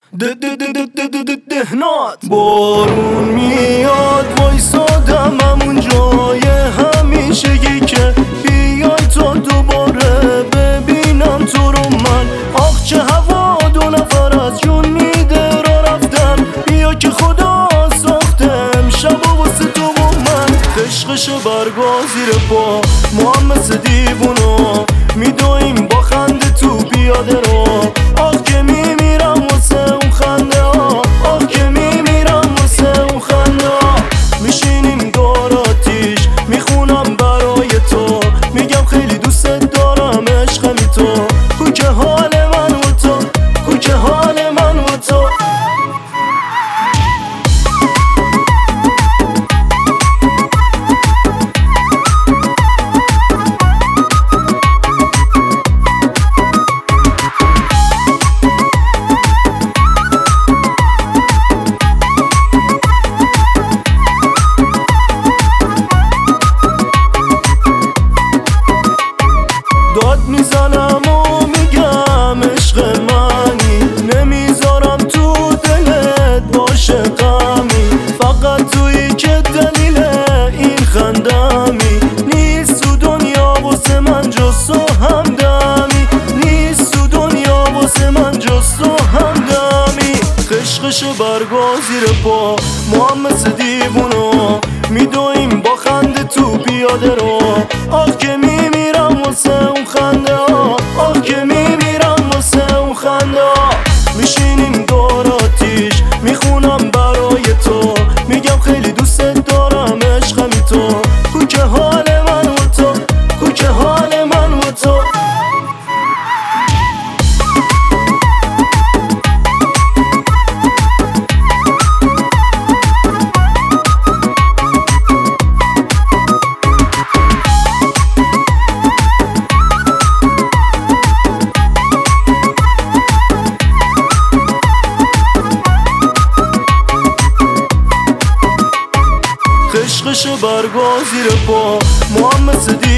دهنات بارون میاد وایسادم همون جای همیشگی که بیای تا دوباره ببینم تو رو من. آخ چه هوا، دو نفر از جون میده را رفتن. بیا که خدا ساخته امشب و واسه تو و من. عشقشو برگا زیر پا ما هم مثل دیوونا میدویم با خنده تو پیاده رو. آخ که میمیرم واسه اون خنده ها، آخ که میمیرم واسه اون خنده ها. میشینیم دور آتیش میخونم برای تو، میگم خیلی دوست دارم عشقمی تو. کو که حال من و تو، کو که حال من و تو. داد میزنم و میگم عشق منی، نمیذارم تو دلت باشه غمی. فقط تویی که دلیل این خندمی، نیست تو دنیا واسه من جز تو همدمی. نیست تو دنیا واسه من جز تو همدمی. عشقشو برگا زیر پا ما هم مثل دیوونا میدویم با خنده تو پیاده رو. آخ که میمیرم واسه اون خنده ها، آخ که میمیرم واسه اون خنده ها. میشینیم دور آتیش میخونم برای تو، میگم خیلی دوست دارم عشقمی تو. کو که حال من و تو، کو که حال من و تو. عشقشو برگا زیر پا ما هم مثل